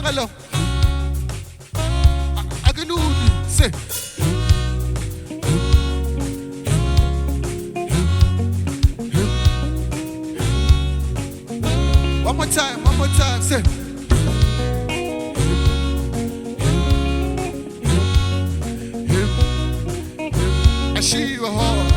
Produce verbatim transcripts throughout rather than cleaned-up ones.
hello. I can do it. Say. One more time, one more time, say. I see you hard.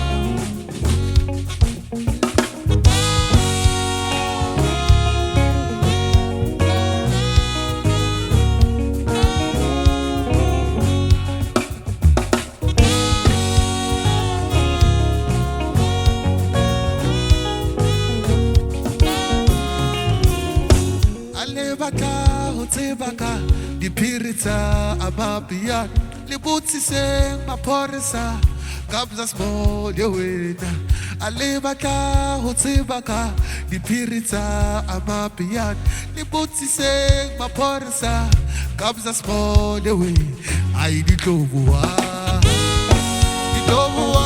Alebaka, hotebaka, dipirita, ababian, libuti seng maporesa, kabza small yewena. Alebaka, hotebaka, dipirita, ababian, libuti seng maporesa, kabza small yewe. I di dobuwa, di dobuwa.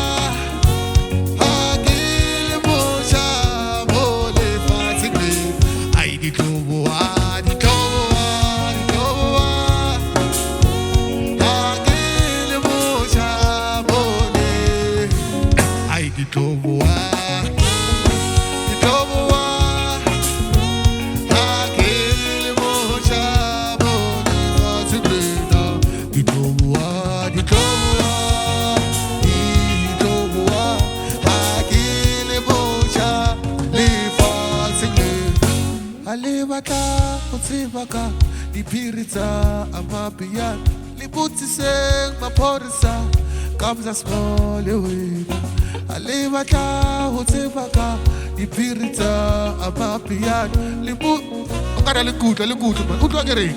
Alebaka, hotebaka, dipirita, amapian, libuti seng maporisa, kabza small yewena. Alebaka, hotebaka, dipirita, amapian, libuti. Okada likuta, likuta, man. Utu agere.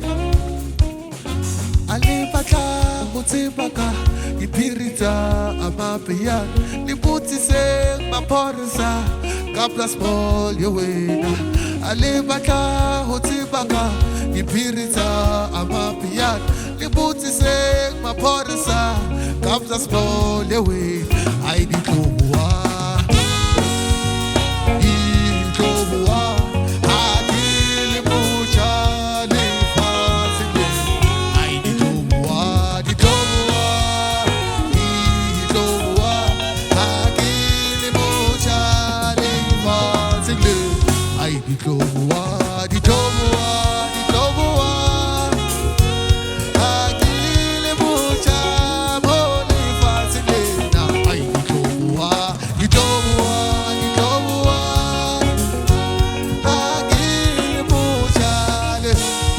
Alebaka, hotebaka, dipirita, amapian, libuti seng maporisa, kabza small yewena. Alebaka, hotebaka, dipirita, amapian, libuti seng maporisa, kabza small yewe. I di dobuwa, di dobuwa, akili mucha lefasile. I di dobuwa, di dobuwa, di dobuwa, akili mucha lefasile. I di dobuwa, di dobuwa, di dobuwa, akili mucha mole fasile. Na I di dobuwa, di dobuwa, di dobuwa, akili mucha le.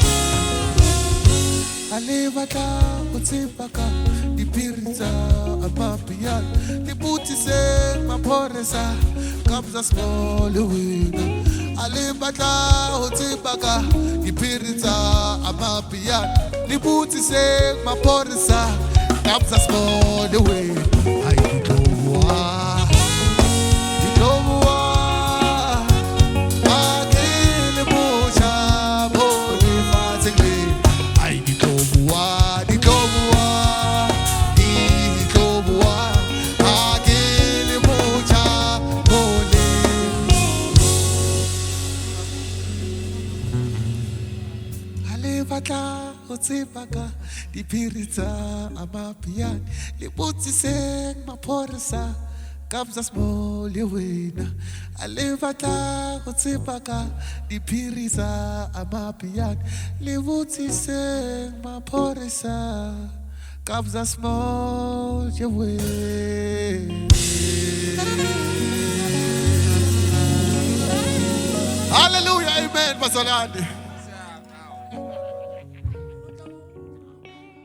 Alebaka, hotebaka, dipirita, amapian, libuti seng maporesa, kabza small yewena. Alebaka, hotebaka, dipirita, amapian, libuti seng maporisa, kabza small yewena. I di dobuwa, di dobuwa, akili mucha mole fasile. I di dobuwa, di dobuwa, di dobuwa, akili mucha mole. Alebaka, hotebaka, dipirita, amapian, libuti seng maporisa, kabza small yewena. Alebaka, hotebaka, dipirita, amapian, libuti seng maporisa, kabza small yewena. Hallelujah, amen, Pastor Andy.